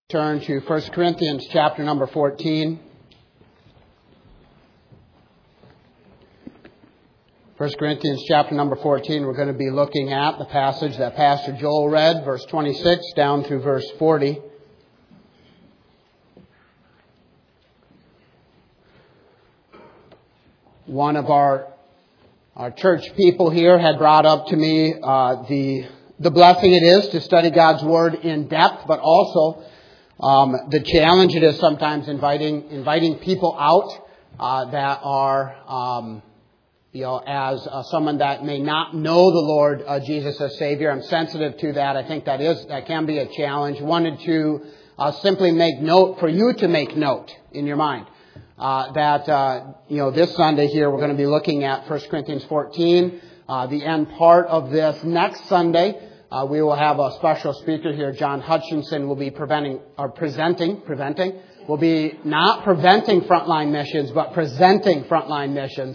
turn to 1 Corinthians chapter number 14. 1 Corinthians chapter number 14, we're going to be looking at the passage that Pastor Joel read, verse 26 down through verse 40. One of our church people here had brought up to me the blessing it is to study God's Word in depth, but also the challenge it is sometimes inviting people out that are, as someone that may not know the Lord Jesus as Savior. I'm sensitive to that. I think that can be a challenge. Wanted to simply make note for you to make note in your mind that this Sunday here we're going to be looking at 1 Corinthians 14. The end part of this next Sunday. We will have a special speaker here. John Hutchinson will be presenting. Will be not preventing frontline missions, but presenting frontline missions.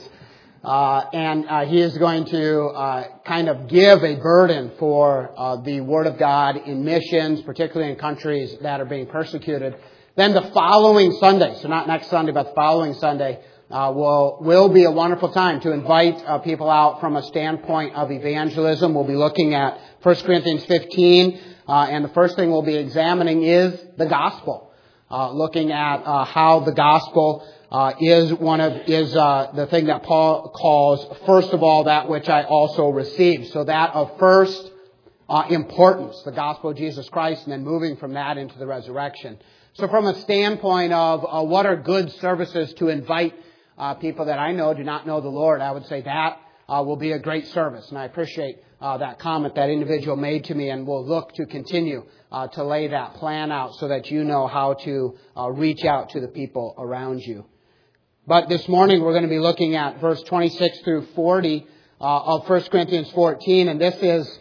And he is going to kind of give a burden for the Word of God in missions, particularly in countries that are being persecuted. Then the following Sunday, so not next Sunday, but the following Sunday, will be a wonderful time to invite people out from a standpoint of evangelism. We'll be looking at 1 Corinthians 15, and the first thing we'll be examining is the gospel. Looking at how the gospel is the thing that Paul calls, first of all, that which I also received. So that of first importance, the gospel of Jesus Christ, and then moving from that into the resurrection. So from a standpoint of what are good services to invite people that I know do not know the Lord, I would say that will be a great service. And I appreciate that comment that individual made to me, and we'll look to continue to lay that plan out so that you know how to reach out to the people around you. But this morning we're going to be looking at verse 26 through 40 of 1 Corinthians 14, and this is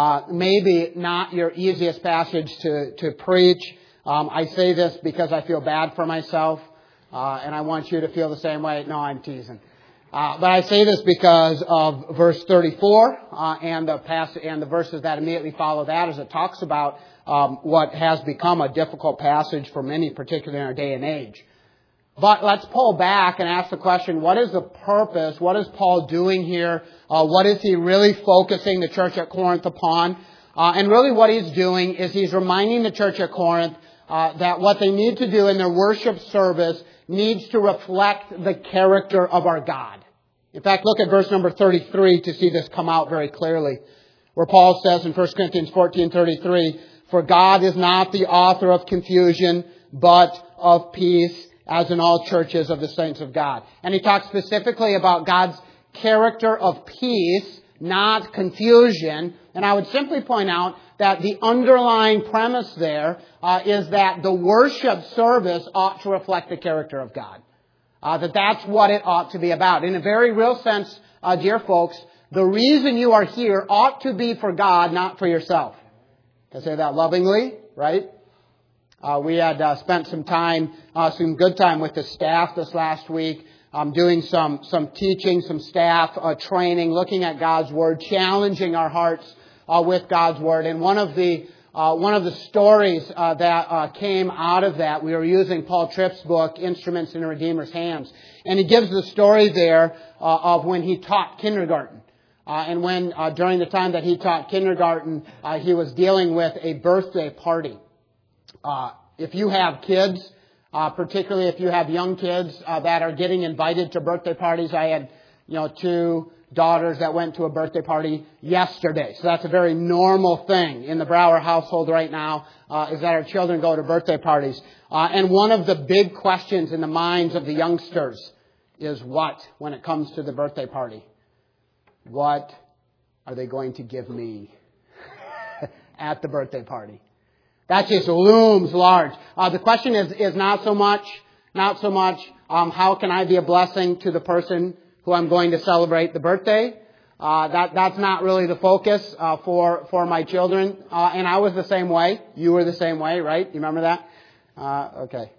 maybe not your easiest passage to preach. I say this because I feel bad for myself, and I want you to feel the same way. No, I'm teasing. But I say this because of verse 34 and the verses that immediately follow that, as it talks about what has become a difficult passage for many, particularly in our day and age. But let's pull back and ask the question, what is the purpose? What is Paul doing here? What is he really focusing the church at Corinth upon? And really what he's doing is he's reminding the church at Corinth that what they need to do in their worship service needs to reflect the character of our God. In fact, look at verse number 33 to see this come out very clearly, where Paul says in 1 Corinthians 14:33, "For God is not the author of confusion, but of peace, as in all churches of the saints of God." And he talks specifically about God's character of peace, not confusion. And I would simply point out that the underlying premise there is that the worship service ought to reflect the character of God. That's what it ought to be about. In a very real sense, dear folks, the reason you are here ought to be for God, not for yourself. I say that lovingly, right? We had spent some good time with the staff this last week, doing some teaching, some staff training, looking at God's Word, challenging our hearts with God's Word. And one of the stories that came out of that, we were using Paul Tripp's book, Instruments in a Redeemer's Hands. And he gives the story there of when he taught kindergarten. And when during the time that he taught kindergarten, he was dealing with a birthday party. If you have kids, particularly if you have young kids that are getting invited to birthday parties, I had, two daughters that went to a birthday party yesterday. So that's a very normal thing in the Brower household right now, is that our children go to birthday parties. And one of the big questions in the minds of the youngsters is what, when it comes to the birthday party? What are they going to give me at the birthday party? That just looms large. The question is not so much, how can I be a blessing to the person who I'm going to celebrate the birthday? That's not really the focus for my children. And I was the same way. You were the same way, right? You remember that? Okay.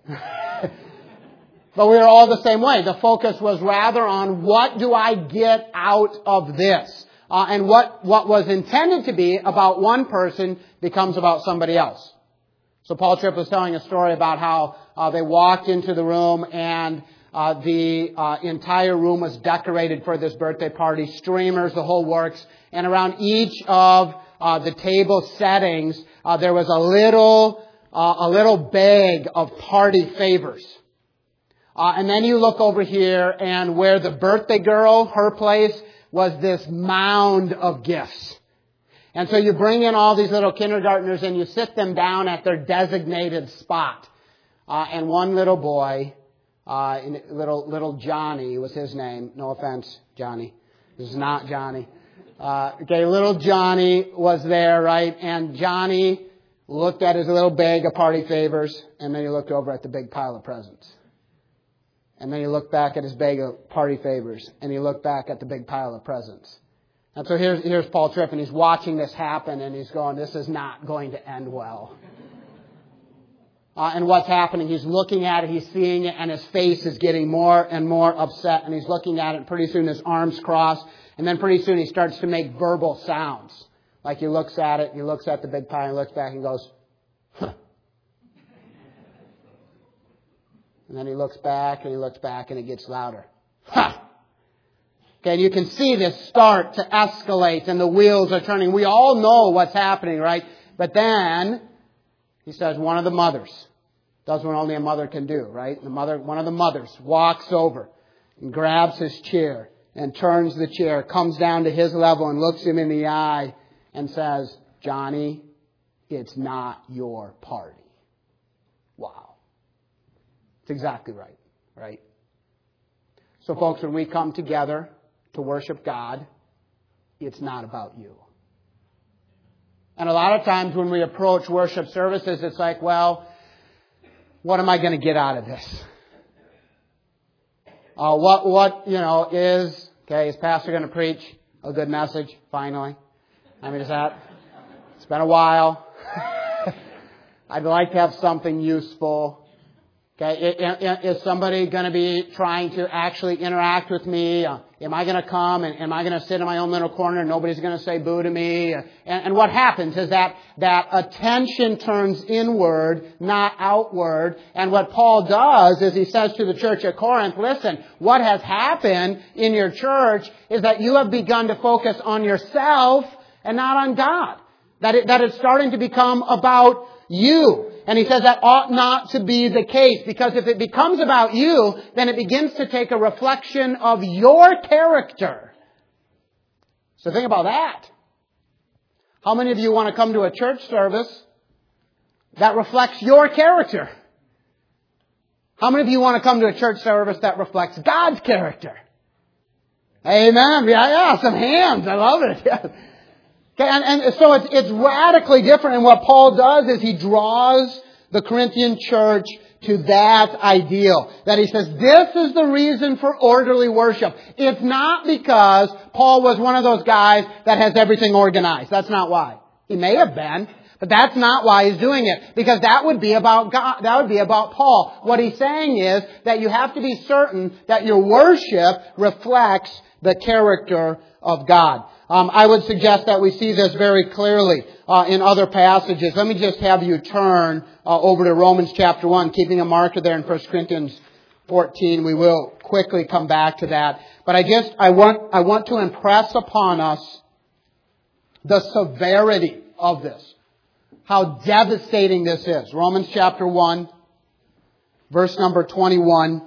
But we were all the same way. The focus was rather on what do I get out of this? And what was intended to be about one person becomes about somebody else. So Paul Tripp was telling a story about how they walked into the room and the entire room was decorated for this birthday party, streamers, the whole works. And around each of the table settings, there was a little bag of party favors. And then you look over here, and where the birthday girl, her place, was this mound of gifts. And so you bring in all these little kindergartners and you sit them down at their designated spot. And one little boy, little Johnny was his name. No offense, Johnny. This is not Johnny. Little Johnny was there, right? And Johnny looked at his little bag of party favors, and then he looked over at the big pile of presents. And then he looked back at his bag of party favors, and he looked back at the big pile of presents. And so here's Paul Tripp, and he's watching this happen, and he's going, this is not going to end well. And what's happening, he's looking at it, he's seeing it, and his face is getting more and more upset, and he's looking at it, and pretty soon his arms cross, and then pretty soon he starts to make verbal sounds. Like he looks at it, he looks at the big pie, and looks back and goes, huh. And then he looks back, and it gets louder. Ha! Okay, and you can see this start to escalate, and the wheels are turning. We all know what's happening, right? But then he says one of the mothers does what only a mother can do, right? One of the mothers walks over and grabs his chair and turns the chair, comes down to his level and looks him in the eye and says, Johnny, it's not your party. Wow. It's exactly right, right? So folks, when we come together to worship God, it's not about you. And a lot of times when we approach worship services, it's like, well, what am I going to get out of this? Is pastor going to preach a good message finally? It's been a while. I'd like to have something useful. Okay, is somebody going to be trying to actually interact with me? Am I going to come and am I going to sit in my own little corner and nobody's going to say boo to me? And what happens is that attention turns inward, not outward. And what Paul does is he says to the church at Corinth, listen, what has happened in your church is that you have begun to focus on yourself and not on God. That it's starting to become about you. And he says that ought not to be the case, because if it becomes about you, then it begins to take a reflection of your character. So think about that. How many of you want to come to a church service that reflects your character? How many of you want to come to a church service that reflects God's character? Amen. Yeah, some hands. I love it. Yeah. Okay, and so it's radically different. And what Paul does is he draws the Corinthian church to that ideal. That he says, this is the reason for orderly worship. It's not because Paul was one of those guys that has everything organized. That's not why. He may have been, but that's not why he's doing it. Because that would be about God. That would be about Paul. What he's saying is that you have to be certain that your worship reflects the character of God. I would suggest that we see this very clearly in other passages. Let me just have you turn over to Romans chapter 1, keeping a marker there in 1 Corinthians 14. We will quickly come back to that. But I want to impress upon us the severity of this. How devastating this is. Romans chapter 1, verse number 21.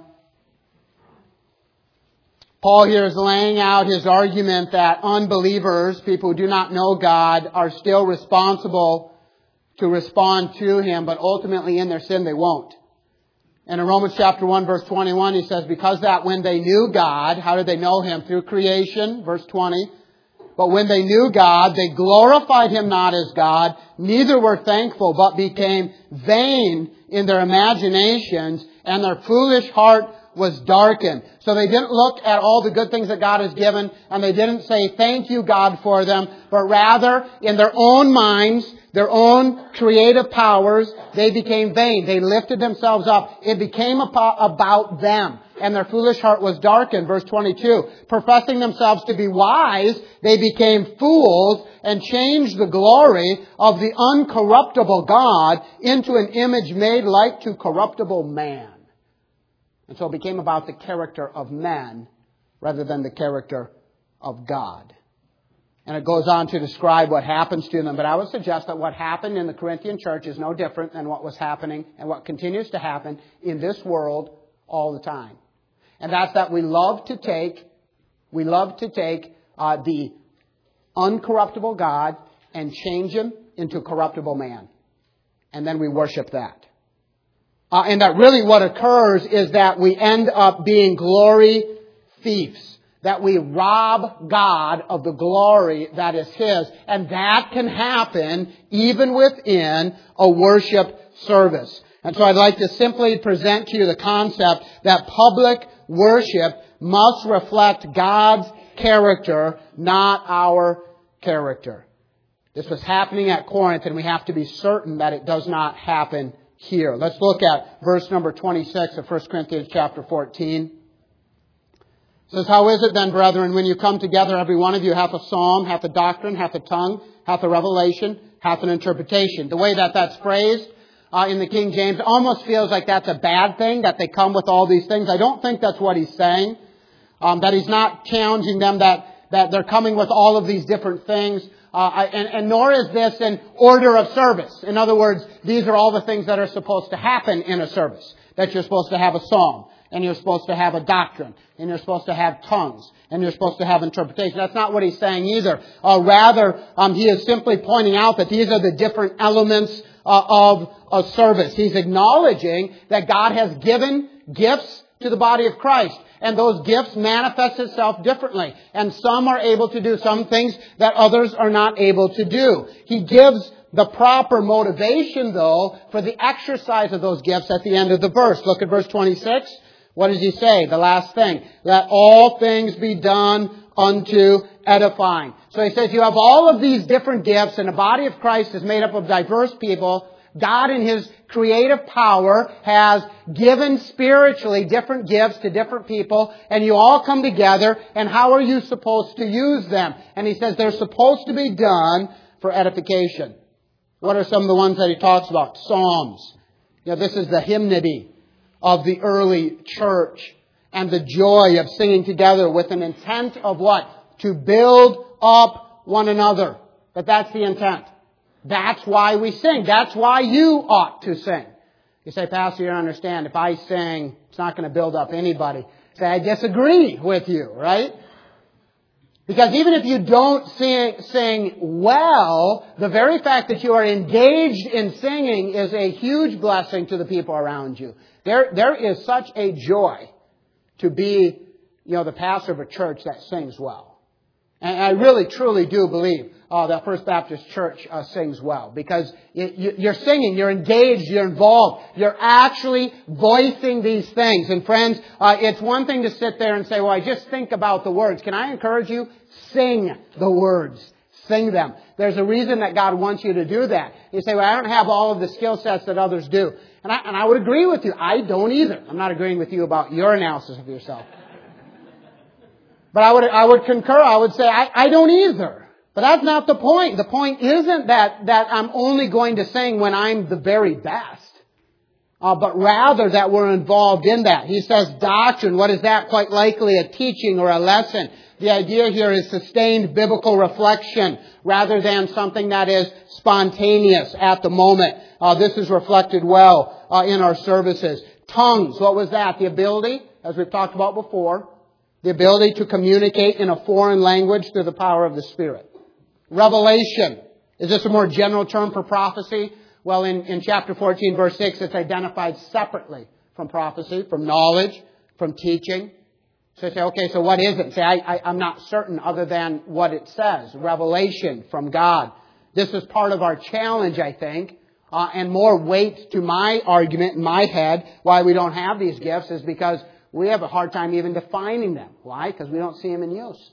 Paul here is laying out his argument that unbelievers, people who do not know God, are still responsible to respond to Him, but ultimately in their sin they won't. And in Romans chapter 1, verse 21, he says, because that when they knew God, how did they know Him? Through creation, verse 20. But when they knew God, they glorified Him not as God, neither were thankful, but became vain in their imaginations, and their foolish heart was darkened. So they didn't look at all the good things that God has given, and they didn't say thank you, God, for them, but rather in their own minds, their own creative powers, they became vain. They lifted themselves up. It became about them. and their foolish heart was darkened. Verse 22, professing themselves to be wise, they became fools and changed the glory of the uncorruptible God into an image made like to corruptible man. And so it became about the character of men rather than the character of God. And it goes on to describe what happens to them. But I would suggest that what happened in the Corinthian church is no different than what was happening and what continues to happen in this world all the time. And that's that we love to take the uncorruptible God and change Him into a corruptible man. And then we worship that. And that really what occurs is that we end up being glory thieves. That we rob God of the glory that is His. And that can happen even within a worship service. And so I'd like to simply present to you the concept that public worship must reflect God's character, not our character. This was happening at Corinth, and we have to be certain that it does not happen here. Let's look at verse number 26 of 1 Corinthians chapter 14. It says, how is it then, brethren, when you come together, every one of you hath a psalm, hath a doctrine, hath a tongue, hath a revelation, hath an interpretation. The way that that's phrased in the King James almost feels like that's a bad thing, that they come with all these things. I don't think that's what he's saying. That he's not challenging them that they're coming with all of these different things. And nor is this an order of service. In other words, these are all the things that are supposed to happen in a service. That you're supposed to have a psalm. And you're supposed to have a doctrine. And you're supposed to have tongues. And you're supposed to have interpretation. That's not what he's saying either. Rather, he is simply pointing out that these are the different elements of a service. He's acknowledging that God has given gifts to the body of Christ. And those gifts manifest itself differently. And some are able to do some things that others are not able to do. He gives the proper motivation, though, for the exercise of those gifts at the end of the verse. Look at verse 26. What does he say? The last thing. Let all things be done unto edifying. So he says you have all of these different gifts, and the body of Christ is made up of diverse people. God in His creative power has given spiritually different gifts to different people, and you all come together, and how are you supposed to use them? And he says they're supposed to be done for edification. What are some of the ones that he talks about? Psalms. This is the hymnody of the early church, and the joy of singing together with an intent of what? To build up one another. But that's the intent. That's why we sing. That's why you ought to sing. You say, Pastor, you don't understand. If I sing, it's not going to build up anybody. Say, I disagree with you, right? Because even if you don't sing well, the very fact that you are engaged in singing is a huge blessing to the people around you. There is such a joy to be, the pastor of a church that sings well. And I really, truly do believe that First Baptist Church sings well. Because you're singing, you're engaged, you're involved. You're actually voicing these things. And friends, it's one thing to sit there and say, well, I just think about the words. Can I encourage you? Sing the words. Sing them. There's a reason that God wants you to do that. You say, well, I don't have all of the skill sets that others do. And I would agree with you. I don't either. I'm not agreeing with you about your analysis of yourself. But I would concur. I would say, I don't either. But that's not the point. The point isn't that I'm only going to sing when I'm the very best. But rather that we're involved in that. He says doctrine. What is that? Quite likely a teaching or a lesson. The idea here is sustained biblical reflection rather than something that is spontaneous at the moment. This is reflected well in our services. Tongues. What was that? The ability, as we've talked about before, the ability to communicate in a foreign language through the power of the Spirit. Revelation. Is this a more general term for prophecy? Well, in chapter 14, verse 6, it's identified separately from prophecy, from knowledge, from teaching. So you say, okay, so what is it? Say, I'm not certain other than what it says. Revelation from God. This is part of our challenge, I think. And more weight to my argument in my head why we don't have these gifts is because we have a hard time even defining them. Why? Because we don't see them in use.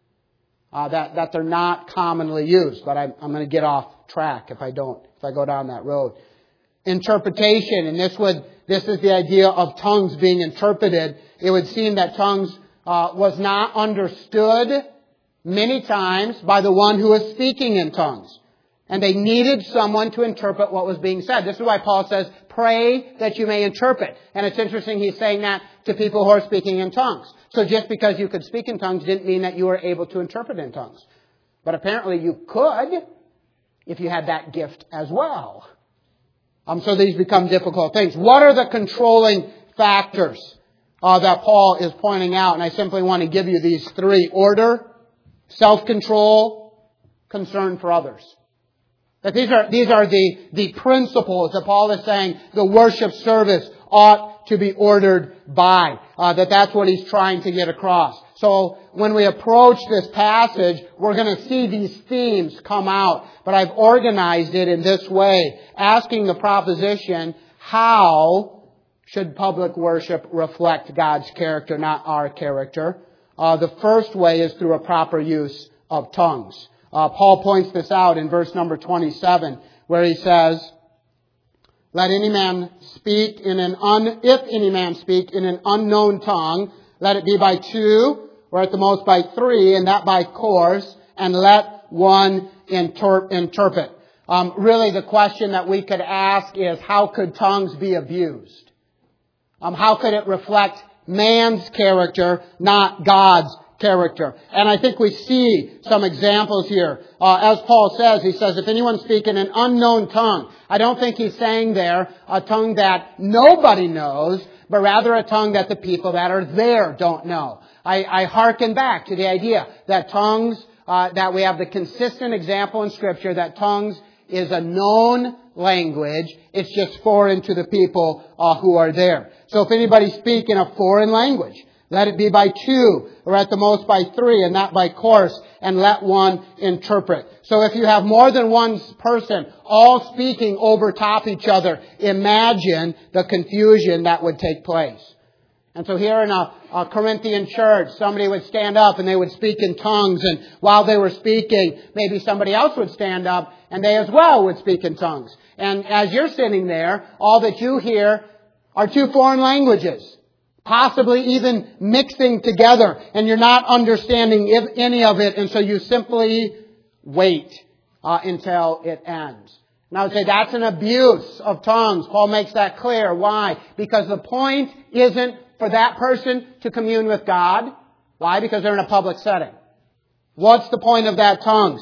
That they're not commonly used. But I'm going to get off track if I go down that road. Interpretation, and this would this is the idea of tongues being interpreted. It would seem that tongues was not understood many times by the one who was speaking in tongues. And they needed someone to interpret what was being said. This is why Paul says, pray that you may interpret. And it's interesting he's saying that to people who are speaking in tongues. So just because you could speak in tongues didn't mean that you were able to interpret in tongues. But apparently you could if you had that gift as well. So these become difficult things. What are the controlling factors that Paul is pointing out? And I simply want to give you these three: order, self-control, concern for others. That these are the principles that Paul is saying the worship service ought to be ordered by. That's what he's trying to get across. So when we approach this passage, we're going to see these themes come out. But I've organized it in this way, asking the proposition, how should public worship reflect God's character, not our character? The first way is through a proper use of tongues. Paul points this out in verse number 27, where he says, if any man speak in an unknown tongue, let it be by two, or at the most by three, and that by course, and let one interpret. Really, the question that we could ask is, how could tongues be abused? How could it reflect man's character, not God's character? And I think we see some examples here. As Paul says, he says, if anyone speak in an unknown tongue, I don't think he's saying there a tongue that nobody knows, but rather a tongue that the people that are there don't know. I hearken back to the idea that tongues, that we have the consistent example in Scripture that tongues is a known language. It's just foreign to the people who are there. So if anybody speak in a foreign language, let it be by two, or at the most by three, and not by course, and let one interpret. So if you have more than one person all speaking over top each other, imagine the confusion that would take place. And so here in a Corinthian church, somebody would stand up and they would speak in tongues, and while they were speaking, maybe somebody else would stand up and they as well would speak in tongues. And as you're sitting there, all that you hear are two foreign languages, possibly even mixing together, and you're not understanding any of it, and so you simply wait until it ends. And I would say that's an abuse of tongues. Paul makes that clear. Why? Because the point isn't for that person to commune with God. Why? Because they're in a public setting. What's the point of that tongues?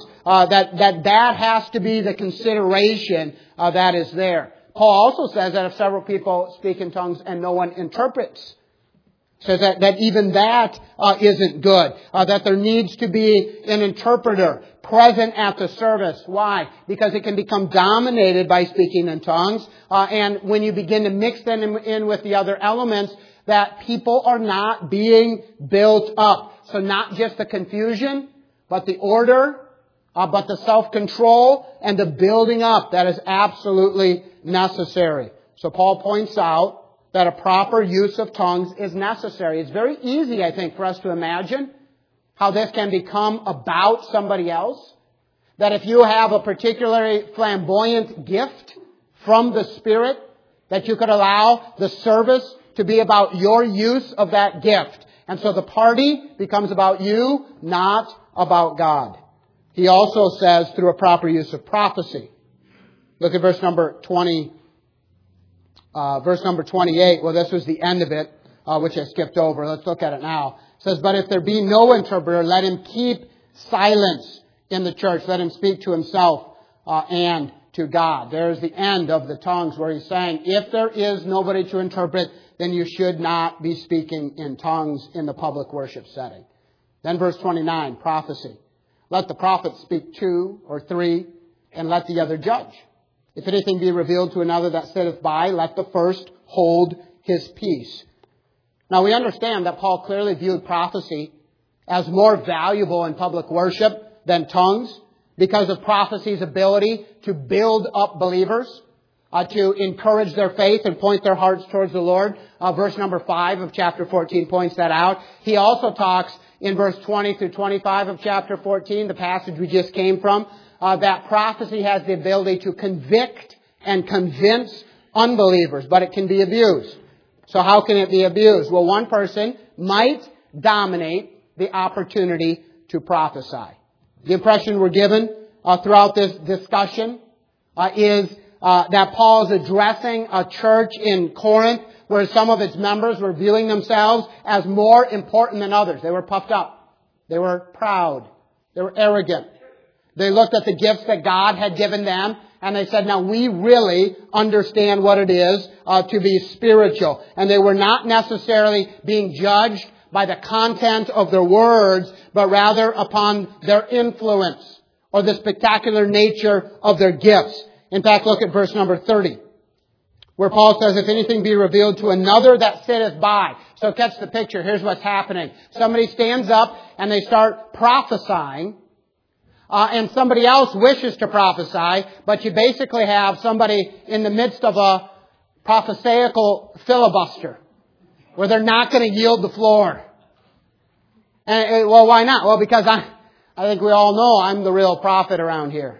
That has to be the consideration that is there. Paul also says that if several people speak in tongues and no one interprets, says that even that isn't good. That there needs to be an interpreter present at the service. Why? Because it can become dominated by speaking in tongues. And when you begin to mix them in with the other elements, that people are not being built up. So not just the confusion, but the order, but the self-control and the building up that is absolutely necessary. So Paul points out that a proper use of tongues is necessary. It's very easy, I think, for us to imagine how this can become about somebody else. That if you have a particularly flamboyant gift from the Spirit, that you could allow the service to be about your use of that gift. And so the party becomes about you, not about God. He also says through a proper use of prophecy. Look at verse number 28. Well, this was the end of it, which I skipped over. Let's look at it now. It says, but if there be no interpreter, let him keep silence in the church. Let him speak to himself and to God. There's the end of the tongues where he's saying, if there is nobody to interpret, then you should not be speaking in tongues in the public worship setting. Then verse 29, prophecy. Let the prophet speak 2 or 3, and let the other judge. If anything be revealed to another that sitteth by, let the first hold his peace. Now we understand that Paul clearly viewed prophecy as more valuable in public worship than tongues because of prophecy's ability to build up believers, to encourage their faith and point their hearts towards the Lord. Verse number 5 of chapter 14 points that out. He also talks in verse 20 through 25 of chapter 14, the passage we just came from, that prophecy has the ability to convict and convince unbelievers, but it can be abused. So how can it be abused? Well, one person might dominate the opportunity to prophesy. The impression we're given throughout this discussion is that Paul is addressing a church in Corinth where some of its members were viewing themselves as more important than others. They were puffed up. They were proud. They were arrogant. They looked at the gifts that God had given them and they said, now we really understand what it is to be spiritual. And they were not necessarily being judged by the content of their words, but rather upon their influence or the spectacular nature of their gifts. In fact, look at verse number 30, where Paul says, if anything be revealed to another that sitteth by. So catch the picture. Here's what's happening. Somebody stands up and they start prophesying. And somebody else wishes to prophesy, but you basically have somebody in the midst of a prophesaical filibuster where they're not going to yield the floor. And, well, why not? Well, because I think we all know I'm the real prophet around here.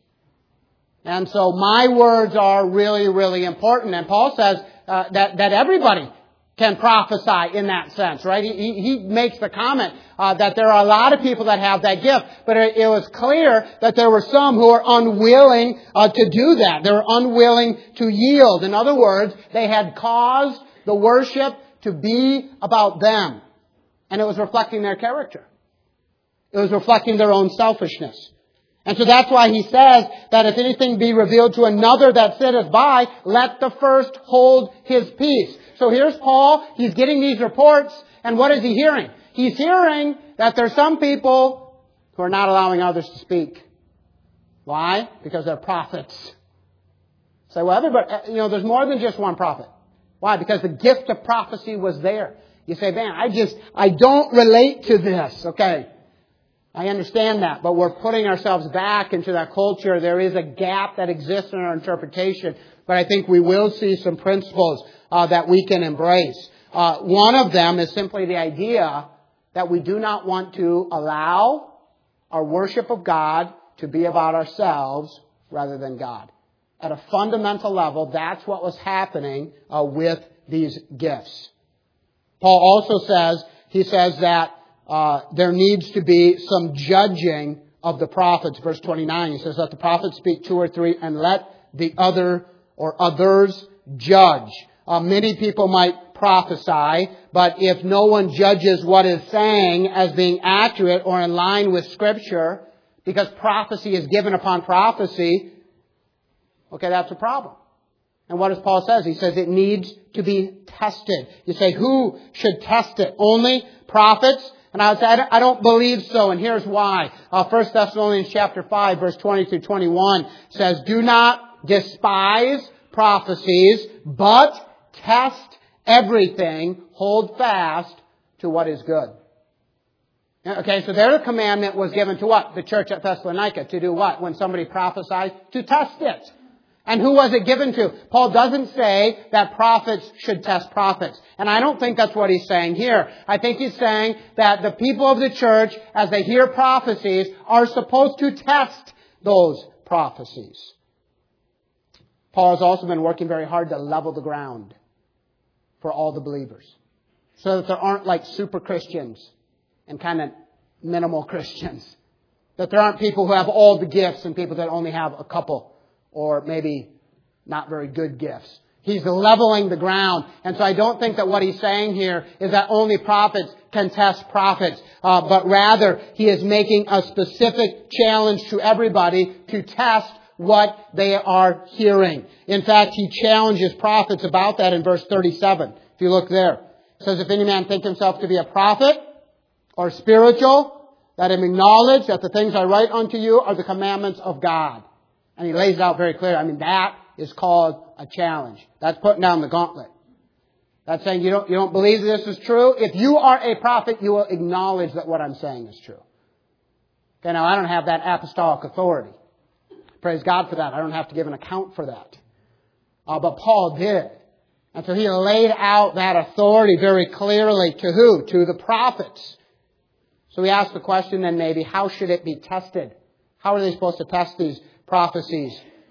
And so my words are really, really important. And Paul says that everybody can prophesy in that sense, right? He makes the comment that there are a lot of people that have that gift, but it was clear that there were some who were unwilling to do that. They were unwilling to yield. In other words, they had caused the worship to be about them, and it was reflecting their character. It was reflecting their own selfishness. And so that's why he says that if anything be revealed to another that sitteth by, let the first hold his peace. So here's Paul. He's getting these reports. And what is he hearing? He's hearing that there's some people who are not allowing others to speak. Why? Because they're prophets. Say, well, everybody, there's more than just one prophet. Why? Because the gift of prophecy was there. You say, man, I don't relate to this. Okay. I understand that, but we're putting ourselves back into that culture. There is a gap that exists in our interpretation, but I think we will see some principles that we can embrace. One of them is simply the idea that we do not want to allow our worship of God to be about ourselves rather than God. At a fundamental level, that's what was happening with these gifts. Paul also says that there needs to be some judging of the prophets. Verse 29, he says, let the prophets speak 2 or 3 and let the other or others judge. Many people might prophesy, but if no one judges what is saying as being accurate or in line with Scripture, because prophecy is given upon prophecy, okay, that's a problem. And what does Paul say? He says it needs to be tested. You say, who should test it? Only prophets? And I would say, I don't believe so, and here's why. 1 Thessalonians chapter 5, verse 20 through 21 says, do not despise prophecies, but test everything, hold fast to what is good. Okay, so there the commandment was given to what? The church at Thessalonica. To do what? When somebody prophesies, to test it. And who was it given to? Paul doesn't say that prophets should test prophets. And I don't think that's what he's saying here. I think he's saying that the people of the church, as they hear prophecies, are supposed to test those prophecies. Paul has also been working very hard to level the ground for all the believers, so that there aren't like super Christians and kind of minimal Christians. That there aren't people who have all the gifts and people that only have a couple or maybe not very good gifts. He's leveling the ground. And so I don't think that what he's saying here is that only prophets can test prophets. But rather, he is making a specific challenge to everybody to test what they are hearing. In fact, he challenges prophets about that in verse 37. If you look there. It says, if any man think himself to be a prophet or spiritual, let him acknowledge that the things I write unto you are the commandments of God. And he lays it out very clear. I mean, that is called a challenge. That's putting down the gauntlet. That's saying you don't believe this is true. If you are a prophet, you will acknowledge that what I'm saying is true. Okay, now I don't have that apostolic authority. Praise God for that. I don't have to give an account for that. But Paul did. And so he laid out that authority very clearly to who? To the prophets. So we ask the question then maybe, how should it be tested? How are they supposed to test these prophecies?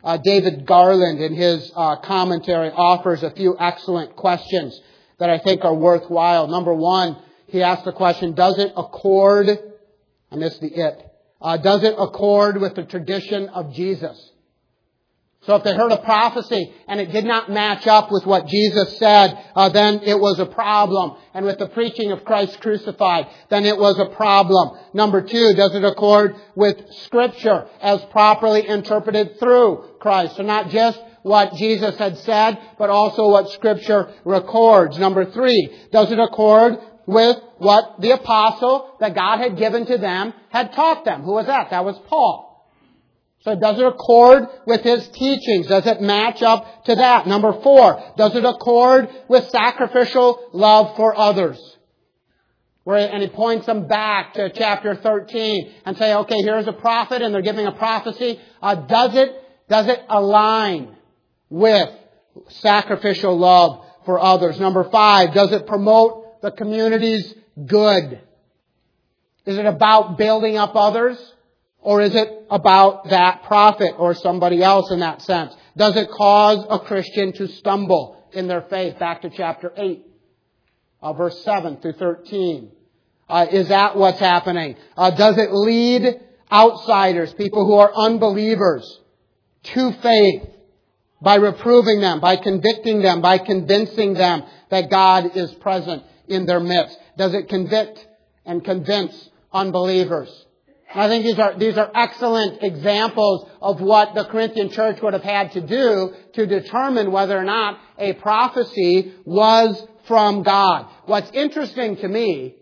David Garland, in his commentary, offers a few excellent questions that I think are worthwhile. Number one, he asks the question, does it accord, I missed the it, does it accord with the tradition of Jesus? So if they heard a prophecy and it did not match up with what Jesus said, then it was a problem. And with the preaching of Christ crucified, then it was a problem. Number two, does it accord with Scripture as properly interpreted through Christ? So not just what Jesus had said, but also what Scripture records. Number three, does it accord with what the apostle that God had given to them had taught them? Who was that? That was Paul. So does it accord with his teachings? Does it match up to that? Number four, does it accord with sacrificial love for others? And he points them back to chapter 13 and say, okay, here's a prophet and they're giving a prophecy. Does it align with sacrificial love for others? Number five, does it promote the community's good? Is it about building up others? Or is it about that prophet or somebody else in that sense? Does it cause a Christian to stumble in their faith? Back to chapter 8, verse 7 through 13. Is that what's happening? Does it lead outsiders, people who are unbelievers, to faith by reproving them, by convicting them, by convincing them that God is present in their midst? Does it convict and convince unbelievers? I think these are excellent examples of what the Corinthian church would have had to do to determine whether or not a prophecy was from God. What's interesting to me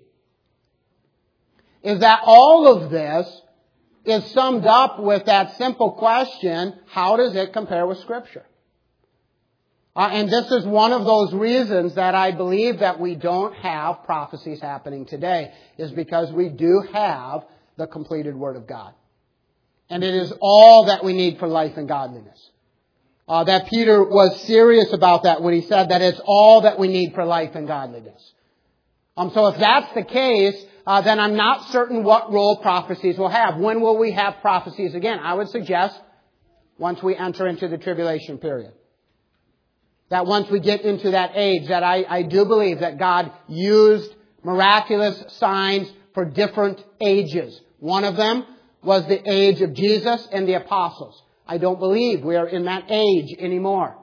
is that all of this is summed up with that simple question, how does it compare with Scripture? And this is one of those reasons that I believe that we don't have prophecies happening today, is because we do have the completed Word of God. And it is all that we need for life and godliness. That Peter was serious about that when he said that it's all that we need for life and godliness. So if that's the case, then I'm not certain what role prophecies will have. When will we have prophecies again? I would suggest once we enter into the tribulation period. That once we get into that age, that I do believe that God used miraculous signs for different ages. One of them was the age of Jesus and the apostles. I don't believe we are in that age anymore.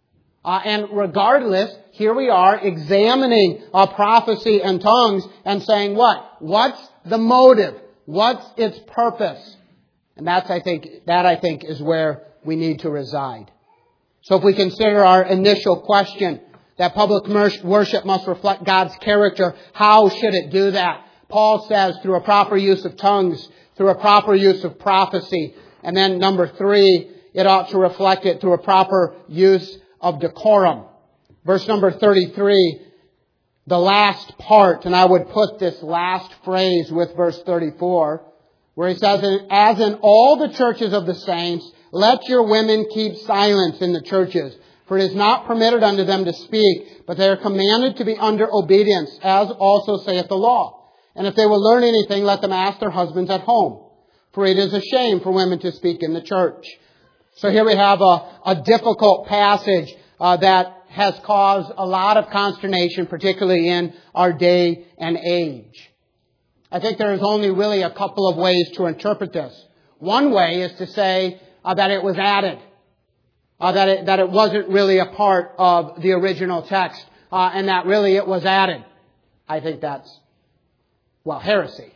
And regardless, here we are examining prophecy and tongues and saying what? What's the motive? What's its purpose? And that I think is where we need to reside. So if we consider our initial question, that public worship must reflect God's character, how should it do that? Paul says through a proper use of tongues, through a proper use of prophecy. And then number three, it ought to reflect it through a proper use of decorum. Verse number 33, the last part, and I would put this last phrase with verse 34, where he says, as in all the churches of the saints, let your women keep silence in the churches, for it is not permitted unto them to speak, but they are commanded to be under obedience, as also saith the law. And if they will learn anything, let them ask their husbands at home. For it is a shame for women to speak in the church. So here we have a difficult passage that has caused a lot of consternation, particularly in our day and age. I think there is only really a couple of ways to interpret this. One way is to say that it was added. That it wasn't really a part of the original text. And that really it was added. I think that's heresy,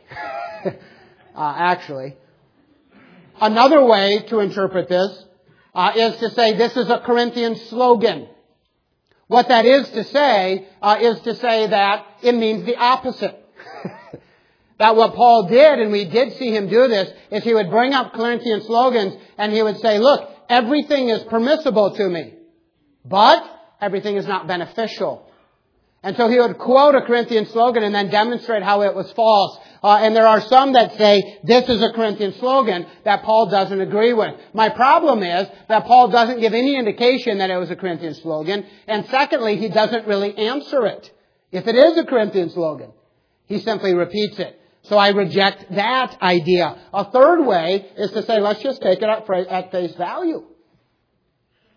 actually. Another way to interpret this is to say this is a Corinthian slogan. What that is to say that it means the opposite. That what Paul did, and we did see him do this, is he would bring up Corinthian slogans and he would say, look, everything is permissible to me, but everything is not beneficial. And so he would quote a Corinthian slogan and then demonstrate how it was false. And there are some that say this is a Corinthian slogan that Paul doesn't agree with. My problem is that Paul doesn't give any indication that it was a Corinthian slogan. And secondly, he doesn't really answer it. If it is a Corinthian slogan, he simply repeats it. So I reject that idea. A third way is to say, let's just take it at face value.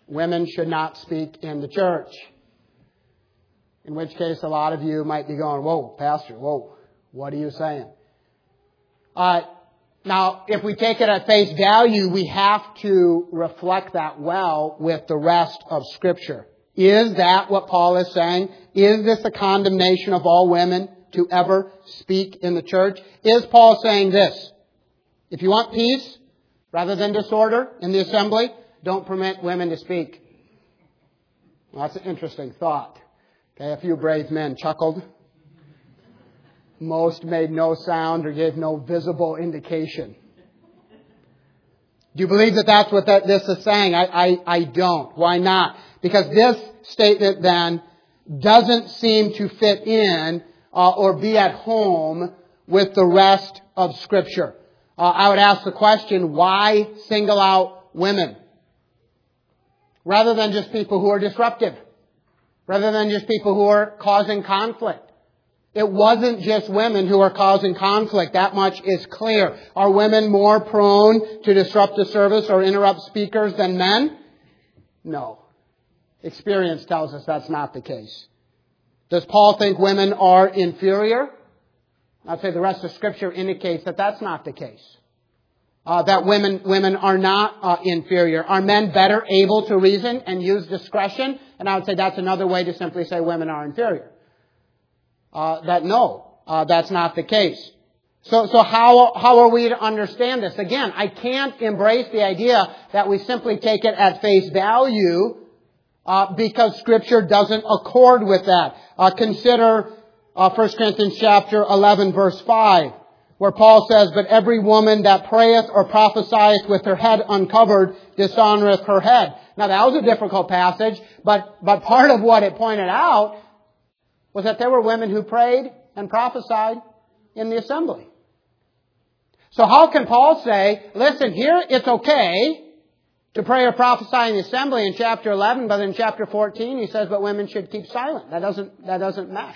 women should not speak in the church. In which case, a lot of you might be going, whoa, Pastor, whoa, what are you saying? Now, if we take it at face value, we have to reflect that well with the rest of Scripture. Is that what Paul is saying? Is this a condemnation of all women to ever speak in the church? Is Paul saying this? If you want peace rather than disorder in the assembly, don't permit women to speak. Well, that's an interesting thought. Okay, a few brave men chuckled. Most made no sound or gave no visible indication. Do you believe that that's what this is saying? I don't. Why not? Because this statement then doesn't seem to fit in or be at home with the rest of Scripture. I would ask the question, why single out women? Rather than just people who are disruptive. Rather than just people who are causing conflict. It wasn't just women who are causing conflict. That much is clear. Are women more prone to disrupt the service or interrupt speakers than men? No. Experience tells us that's not the case. Does Paul think women are inferior? I'd say the rest of Scripture indicates that that's not the case. That women are not inferior. Are men better able to reason and use discretion? And I would say that's another way to simply say women are inferior. That's not the case. So how are we to understand this? Again, I can't embrace the idea that we simply take it at face value because Scripture doesn't accord with that. Consider 1 Corinthians chapter 11, verse 5, where Paul says, "But every woman that prayeth or prophesieth with her head uncovered dishonoreth her head." Now that was a difficult passage, but part of what it pointed out was that there were women who prayed and prophesied in the assembly. So how can Paul say, listen, here it's okay to pray or prophesy in the assembly in chapter 11, but in chapter 14 he says, but women should keep silent. That doesn't mesh.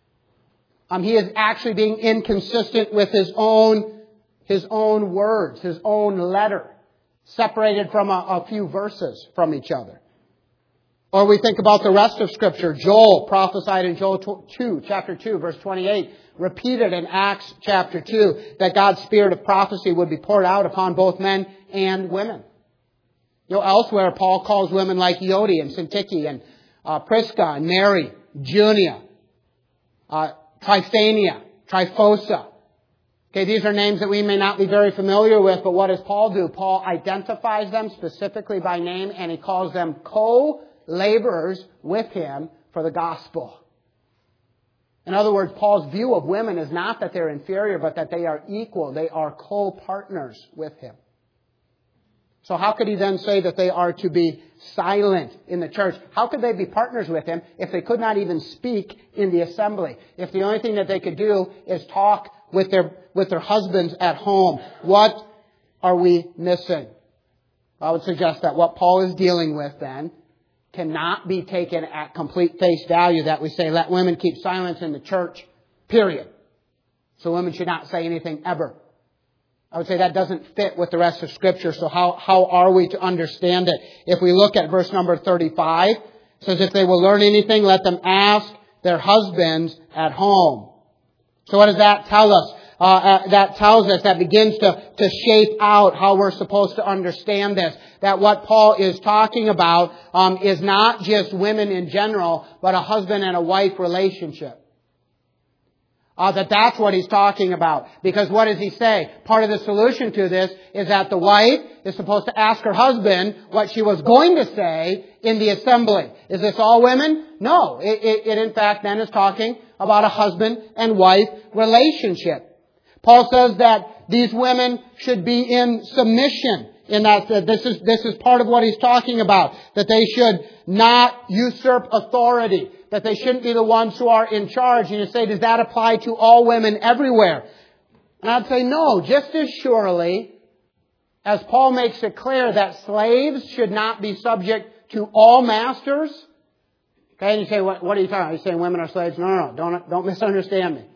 He is actually being inconsistent with his own words, his own letter, separated from a few verses from each other. Or we think about the rest of Scripture. Joel prophesied in Joel 2, chapter 2, verse 28, repeated in Acts chapter 2, that God's spirit of prophecy would be poured out upon both men and women. Elsewhere, Paul calls women like Euodia and Syntyche and Prisca and Mary, Junia, Tryphania, Tryphosa. Okay, these are names that we may not be very familiar with, but what does Paul do? Paul identifies them specifically by name, and he calls them co-laborers with him for the gospel. In other words, Paul's view of women is not that they're inferior, but that they are equal. They are co-partners with him. So how could he then say that they are to be silent in the church? How could they be partners with him if they could not even speak in the assembly? If the only thing that they could do is talk with their husbands at home? What are we missing? I would suggest that what Paul is dealing with then cannot be taken at complete face value, that we say, let women keep silence in the church, period. So women should not say anything ever. I would say that doesn't fit with the rest of Scripture, so how are we to understand it? If we look at verse number 35, it says, if they will learn anything, let them ask their husbands at home. So what does that tell us? That tells us, that begins to shape out how we're supposed to understand this. That what Paul is talking about is not just women in general, but a husband and a wife relationship. That's what he's talking about. Because what does he say? Part of the solution to this is that the wife is supposed to ask her husband what she was going to say in the assembly. Is this all women? No. It in fact then is talking about a husband and wife relationship. Paul says that these women should be in submission. In that this is part of what he's talking about. That they should not usurp authority. That they shouldn't be the ones who are in charge. And you say, does that apply to all women everywhere? And I'd say no. Just as surely as Paul makes it clear that slaves should not be subject to all masters. Okay, and you say, what are you talking about? Are you saying women are slaves? No. Don't misunderstand me.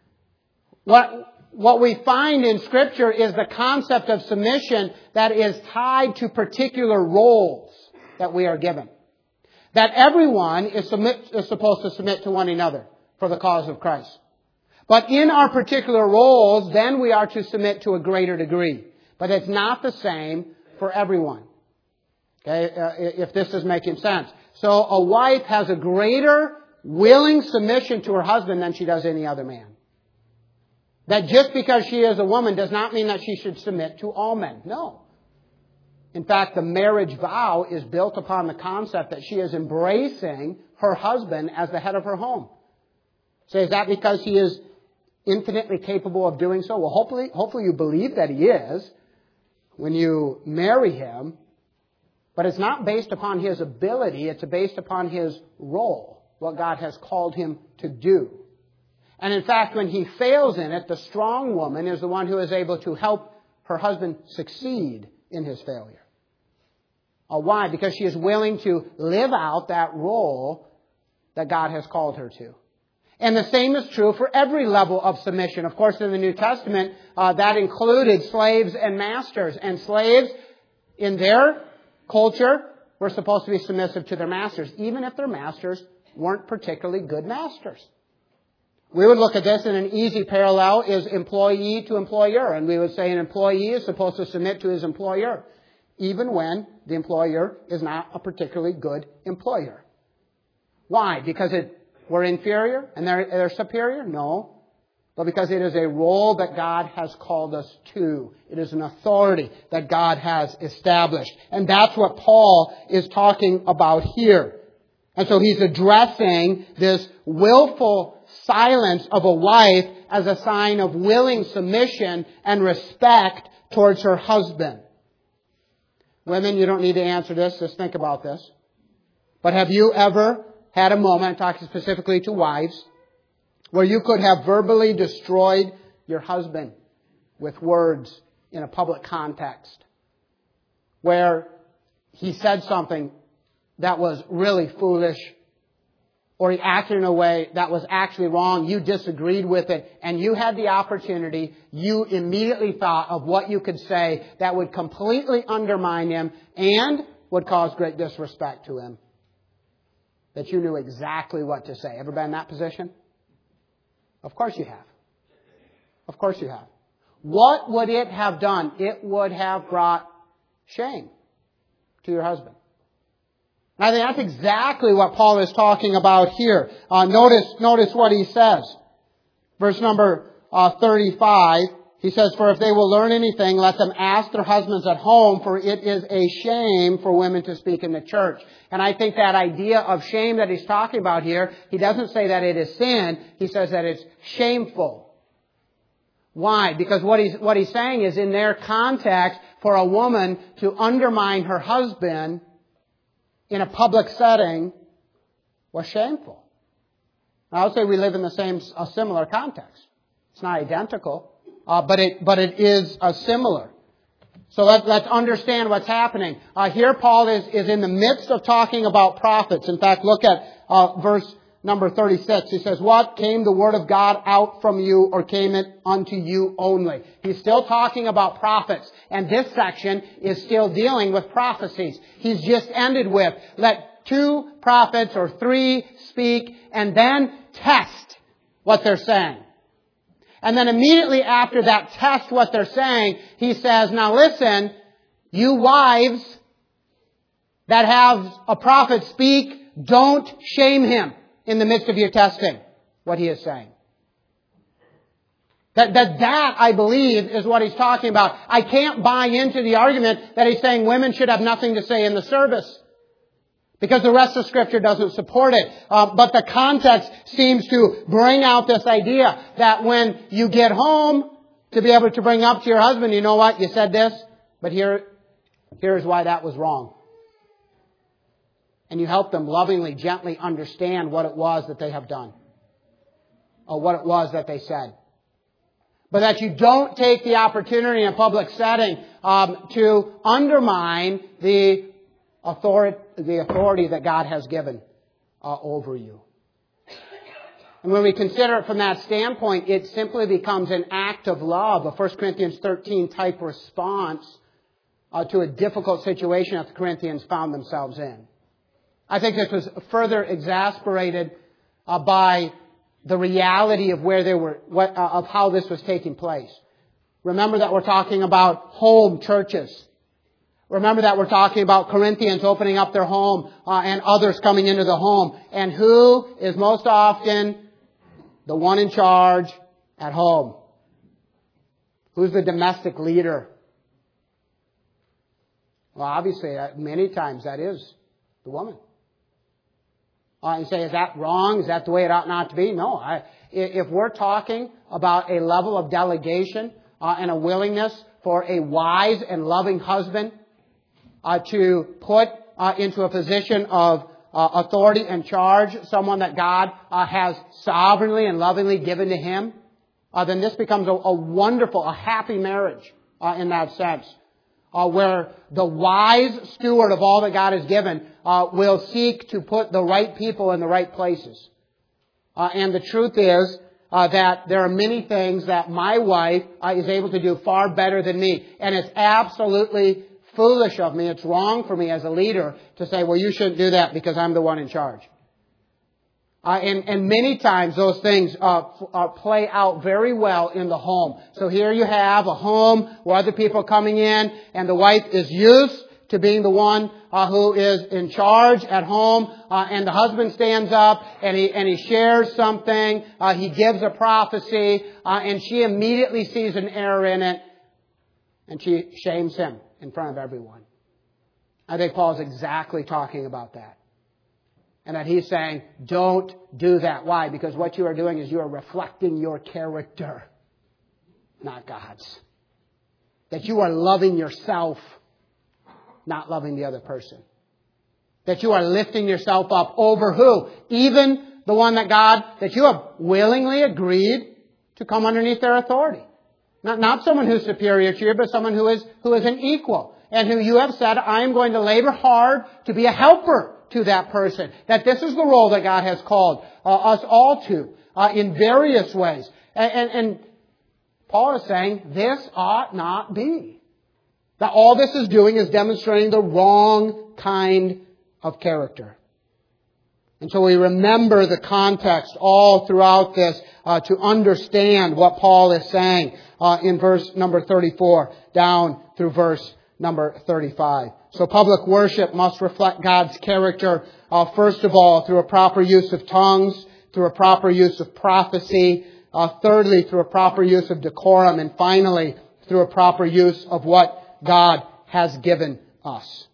What we find in Scripture is the concept of submission that is tied to particular roles. that we are given. That everyone is supposed to submit to one another for the cause of Christ. But in our particular roles, then we are to submit to a greater degree. But it's not the same for everyone. Okay, if this is making sense. So a wife has a greater willing submission to her husband than she does any other man. That just because she is a woman does not mean that she should submit to all men. No. In fact, the marriage vow is built upon the concept that she is embracing her husband as the head of her home. So is that because he is infinitely capable of doing so? Well, hopefully you believe that he is when you marry him. But it's not based upon his ability. It's based upon his role, what God has called him to do. And in fact, when he fails in it, the strong woman is the one who is able to help her husband succeed in his failure. Why? Because she is willing to live out that role that God has called her to. And the same is true for every level of submission. Of course, in the New Testament, that included slaves and masters. And slaves, in their culture, were supposed to be submissive to their masters, even if their masters weren't particularly good masters. We would look at this, and an easy parallel is employee to employer. And we would say an employee is supposed to submit to his employer, even when the employer is not a particularly good employer. Why? Because we're inferior and they're superior? No. But because it is a role that God has called us to. It is an authority that God has established. And that's what Paul is talking about here. And so he's addressing this willful silence of a wife as a sign of willing submission and respect towards her husband. Women, you don't need to answer this. Just think about this. But have you ever had a moment, talking specifically to wives, where you could have verbally destroyed your husband with words in a public context? Where he said something that was really foolish, or he acted in a way that was actually wrong, you disagreed with it, and you had the opportunity, you immediately thought of what you could say that would completely undermine him and would cause great disrespect to him. That you knew exactly what to say. Ever been in that position? Of course you have. Of course you have. What would it have done? It would have brought shame to your husband. And I think that's exactly what Paul is talking about here. Notice what he says. Verse number 35, he says, "For if they will learn anything, let them ask their husbands at home, for it is a shame for women to speak in the church." And I think that idea of shame that he's talking about here, he doesn't say that it is sin, he says that it's shameful. Why? Because what he's saying is, in their context, for a woman to undermine her husband in a public setting was shameful. I would say we live in a similar context. It's not identical, but it is similar. So let's understand what's happening. Here Paul is in the midst of talking about prophets. In fact, look at verse number 36. He says, "What? Came the word of God out from you, or came it unto you only?" He's still talking about prophets. And this section is still dealing with prophecies. He's just ended with, let 2 prophets or 3 speak, and then test what they're saying. And then immediately after that test what they're saying, he says, now listen, you wives that have a prophet speak, don't shame him in the midst of your testing, what he is saying. That, I believe, is what he's talking about. I can't buy into the argument that he's saying women should have nothing to say in the service, because the rest of Scripture doesn't support it. But the context seems to bring out this idea that when you get home, to be able to bring up to your husband, you know what, you said this, but here's why that was wrong. And you help them lovingly, gently understand what it was that they have done, or what it was that they said. But that you don't take the opportunity in a public setting to undermine the authority that God has given over you. And when we consider it from that standpoint, it simply becomes an act of love, a 1 Corinthians 13 type response to a difficult situation that the Corinthians found themselves in. I think this was further exasperated by the reality of where they were, of how this was taking place. Remember that we're talking about home churches. Remember that we're talking about Corinthians opening up their home and others coming into the home. And who is most often the one in charge at home? Who's the domestic leader? Well, obviously, many times that is the woman. You say, is that wrong? Is that the way it ought not to be? No. If we're talking about a level of delegation and a willingness for a wise and loving husband to put into a position of authority and charge someone that God has sovereignly and lovingly given to him, then this becomes a wonderful, a happy marriage in that sense. Where the wise steward of all that God has given will seek to put the right people in the right places. And the truth is that there are many things that my wife is able to do far better than me. And it's absolutely foolish of me. It's wrong for me as a leader to say, well, you shouldn't do that because I'm the one in charge. And many times those things play out very well in the home. So here you have a home where other people are coming in, and the wife is used to being the one who is in charge at home, and the husband stands up and he shares something. He gives a prophecy, and she immediately sees an error in it, and she shames him in front of everyone. I think Paul's exactly talking about that. And that he's saying, don't do that. Why? Because what you are doing is you are reflecting your character, not God's. That you are loving yourself, not loving the other person. That you are lifting yourself up over who? Even the one that you have willingly agreed to come underneath their authority. Not someone who's superior to you, but someone who is an equal. And who you have said, I am going to labor hard to be a helper to that person. That this is the role that God has called us all to in various ways. And Paul is saying this ought not be. That all this is doing is demonstrating the wrong kind of character. And so we remember the context all throughout this to understand what Paul is saying in verse number 34 down through verse number 35. So public worship must reflect God's character, first of all, through a proper use of tongues, through a proper use of prophecy, thirdly, through a proper use of decorum, and finally, through a proper use of what God has given us.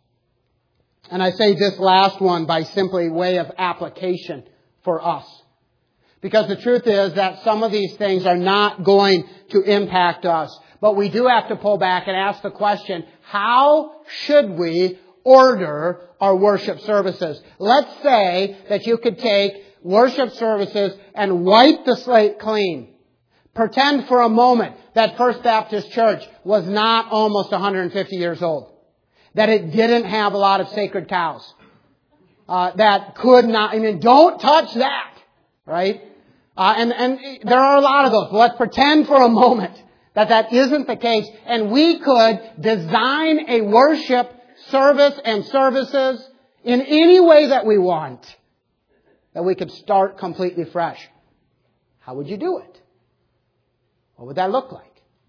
And I say this last one by simply way of application for us. Because the truth is that some of these things are not going to impact us. But we do have to pull back and ask the question, how should we order our worship services? Let's say that you could take worship services and wipe the slate clean. Pretend for a moment that First Baptist Church was not almost 150 years old. That it didn't have a lot of sacred cows. That could not, don't touch that. Right? And there are a lot of those. Let's pretend for a moment that isn't the case. And we could design a worship service and services in any way that we want. That we could start completely fresh. How would you do it? What would that look like?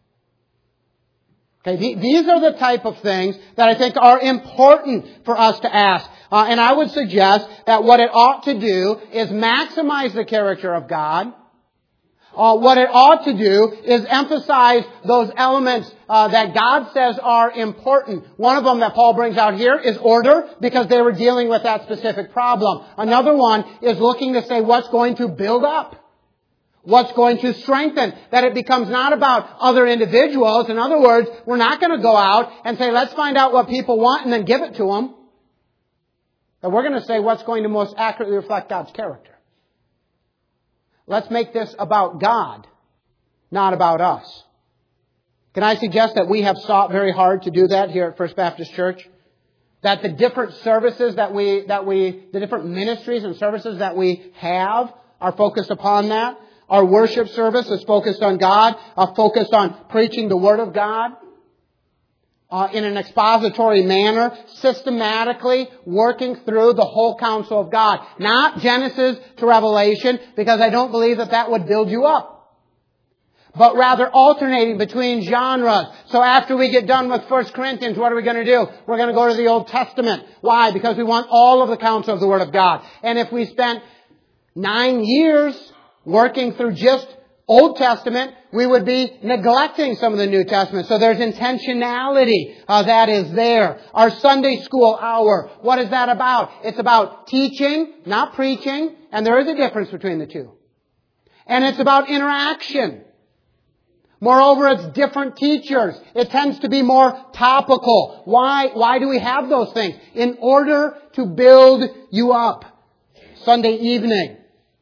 Okay, these are the type of things that I think are important for us to ask. And I would suggest that what it ought to do is maximize the character of God. What it ought to do is emphasize those elements that God says are important. One of them that Paul brings out here is order, because they were dealing with that specific problem. Another one is looking to say what's going to build up. What's going to strengthen? That it becomes not about other individuals. In other words, we're not going to go out and say, let's find out what people want and then give it to them. But we're going to say what's going to most accurately reflect God's character. Let's make this about God, not about us. Can I suggest that we have sought very hard to do that here at First Baptist Church? That the different services the different ministries and services that we have are focused upon that. Our worship service is focused on God, focused on preaching the Word of God. in an expository manner, systematically working through the whole counsel of God. Not Genesis to Revelation, because I don't believe that would build you up. But rather alternating between genres. So after we get done with 1 Corinthians, what are we going to do? We're going to go to the Old Testament. Why? Because we want all of the counsel of the Word of God. And if we spent 9 years working through just Old Testament, we would be neglecting some of the New Testament. So there's intentionality that is there. Our Sunday school hour, what is that about? It's about teaching, not preaching, and there is a difference between the two. And it's about interaction. Moreover, it's different teachers. It tends to be more topical. Why do we have those things? In order to build you up. Sunday evening.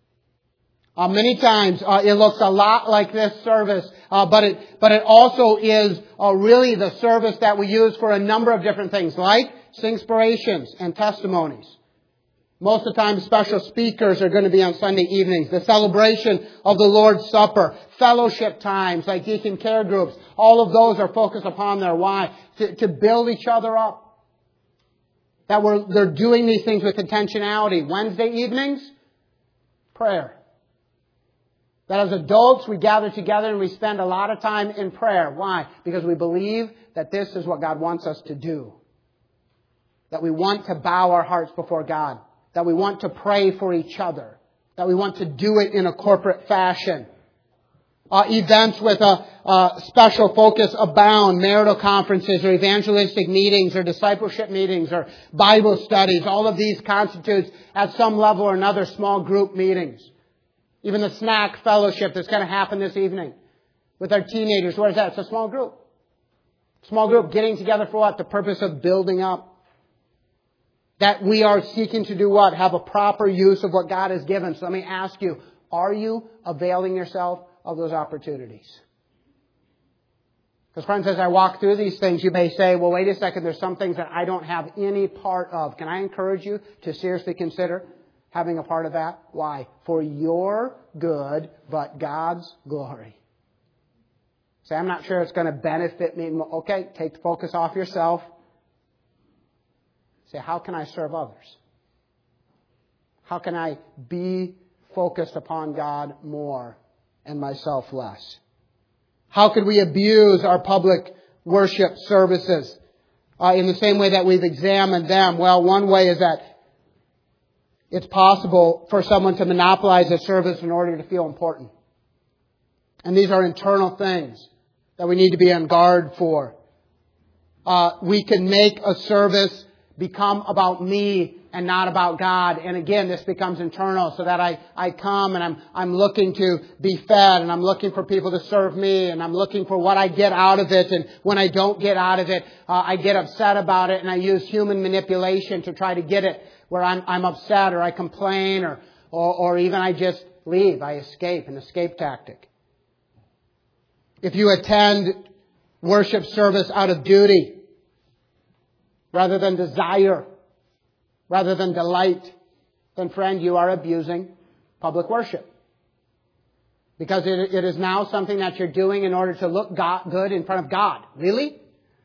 Many times it looks a lot like this service, but it also is really the service that we use for a number of different things, like singspirations and testimonies. Most of the time, special speakers are going to be on Sunday evenings. The celebration of the Lord's Supper, fellowship times like deacon care groups, all of those are focused upon their why, to build each other up. They're doing these things with intentionality. Wednesday evenings, prayer. That as adults, we gather together and we spend a lot of time in prayer. Why? Because we believe that this is what God wants us to do. That we want to bow our hearts before God. That we want to pray for each other. That we want to do it in a corporate fashion. Events with a special focus abound. Marital conferences or evangelistic meetings or discipleship meetings or Bible studies. All of these constitutes at some level or another small group meetings. Even the snack fellowship that's going to happen this evening with our teenagers. What is that? It's a small group. Small group getting together for what? The purpose of building up. That we are seeking to do what? Have a proper use of what God has given. So let me ask you, are you availing yourself of those opportunities? Because friends, as I walk through these things, you may say, well, wait a second, there's some things that I don't have any part of. Can I encourage you to seriously consider having a part of that? Why? For your good, but God's glory. Say, I'm not sure it's going to benefit me. Okay, take the focus off yourself. Say, how can I serve others? How can I be focused upon God more and myself less? How could we abuse our public worship services in the same way that we've examined them? Well, one way is that it's possible for someone to monopolize a service in order to feel important. And these are internal things that we need to be on guard for. We can make a service become about me and not about God. And again, this becomes internal so that I come and I'm looking to be fed and I'm looking for people to serve me and I'm looking for what I get out of it. And when I don't get out of it, I get upset about it and I use human manipulation to try to get it where I'm upset or I complain or even I just leave. I escape, an escape tactic. If you attend worship service out of duty, rather than desire, rather than delight, then friend, you are abusing public worship. Because it is now something that you're doing in order to look good in front of God. Really?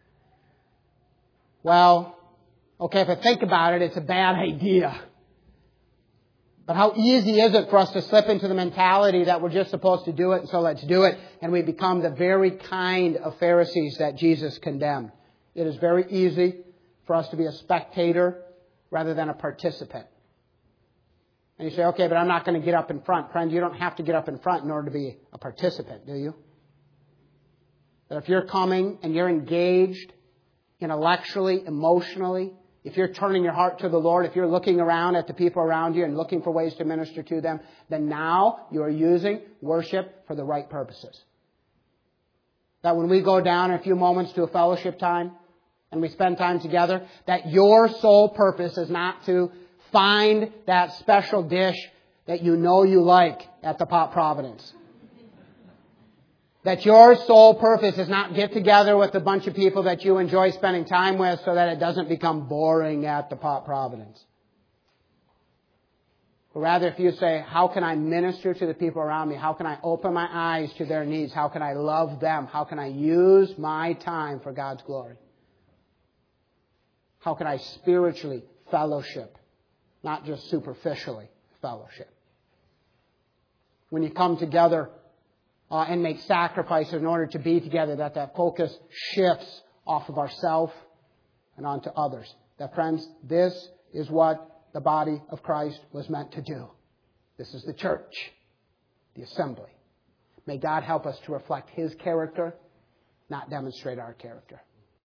Well, okay, if I think about it, it's a bad idea. But how easy is it for us to slip into the mentality that we're just supposed to do it, and so let's do it, and we become the very kind of Pharisees that Jesus condemned. It is very easy for us to be a spectator rather than a participant. And you say, okay, but I'm not going to get up in front. Friend, you don't have to get up in front in order to be a participant, do you? But if you're coming and you're engaged intellectually, emotionally, if you're turning your heart to the Lord, if you're looking around at the people around you and looking for ways to minister to them, then now you are using worship for the right purposes. That when we go down in a few moments to a fellowship time, and we spend time together, that your sole purpose is not to find that special dish that you know you like at the Pot Providence. That your sole purpose is not get together with a bunch of people that you enjoy spending time with so that it doesn't become boring at the Pot Providence. But rather, if you say, how can I minister to the people around me? How can I open my eyes to their needs? How can I love them? How can I use my time for God's glory? How can I spiritually fellowship, not just superficially fellowship? When you come together and make sacrifices in order to be together, that focus shifts off of ourselves and onto others. That, friends, this is what the body of Christ was meant to do. This is the church, the assembly. May God help us to reflect His character, not demonstrate our character.